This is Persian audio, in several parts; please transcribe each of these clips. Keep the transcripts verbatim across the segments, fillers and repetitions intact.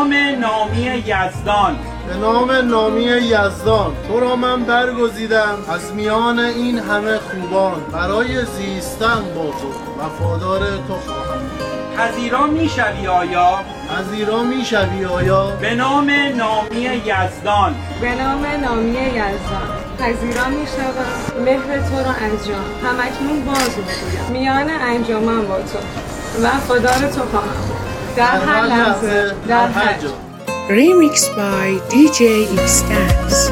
نام نامی یزدان، به نام نامی یزدان تو را من برگزیدم از میان این همه خوبان، برای زیستن با تو وفادار تو خواهم. پذیرا میشوی آیا؟ پذیرا میشوی آیا؟ به نام نامی یزدان، به نام نامی یزدان پذیرا میشوم مهر تو را از جان همکنون باز میگویم، میان انجمن با تو وفادار تو خواهم در هر لحظه در هر جا. Remix by دی جی Xtans.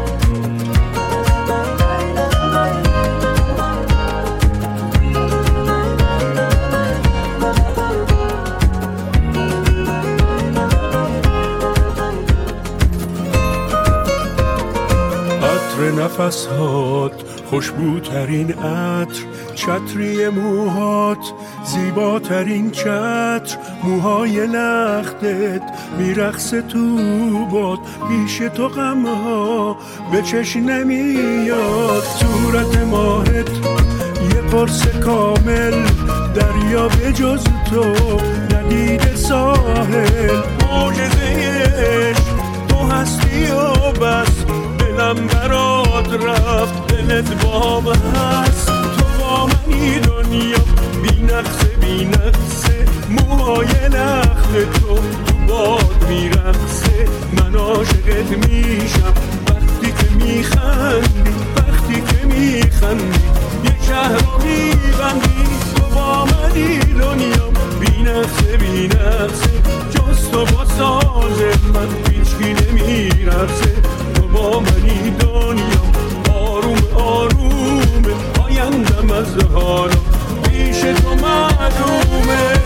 عطر نفسهات خوشبوترین عطر، چتری موهات زیباترین چتر، موهای لختت میرقصه تو باد، پیش تو غمها به چشم نمیاد، صورت ماهت یه قرص کامل، دریا به جز تو ندید ساحل، معجزه عشق تو هستی و بس، دلم برات رفت دلت بام هست، تو با منی دنیا بی نقصه بی نقصه، موهای نخل تو تو باد میرقصه، من عاشقت میشم وقتی که میخندی، وقتی که میخندی یه شهر رو میبندی، تو با منی دنیا بی نقصه بی نقصه، جز تو با ساز من هیچکی نمیرقصه، تو با منی دنیا آروم آرومه، آیندم از حالا پیش تو معلومه.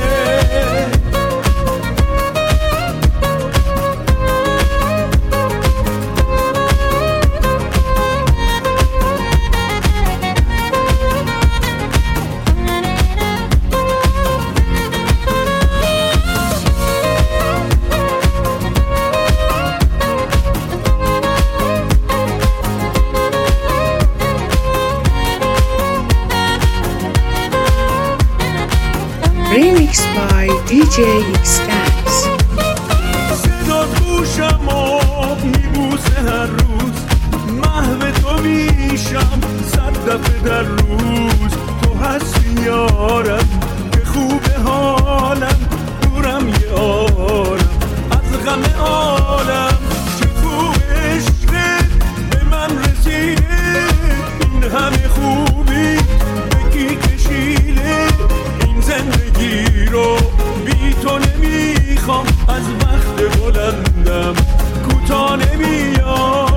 Remix by دی جی Xtans. صدا گوشم و میبوسه هر روز، محو تو میشم صد دفعه در روز، تو هستی یارم که خوب حالم، دورم یه آرم از غم عالم، چه خوب عشقت به من رسیده، این همه خوبی به کی کشیده، این زندگی رو بی تو نمیخوام، از وقت بلندم کوتاه نمیام،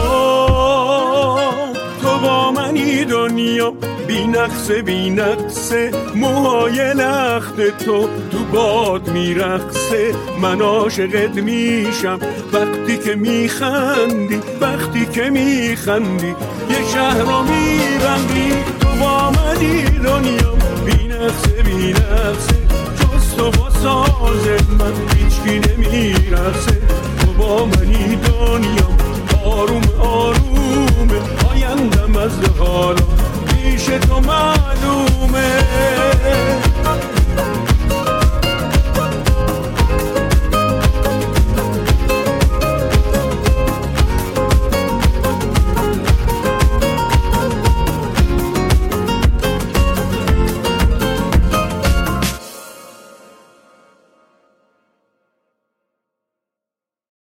تو با منی دنیا بی نقصه بی نقصه، موهای لخت تو تو باد میرقصه، من عاشقت میشم وقتی که میخندی، وقتی که میخندی یه شهر رو میبندی، تو با منی دنیا بی نقصه بی نقصه، جز تو با ساز من هیچکی نمیرقصه،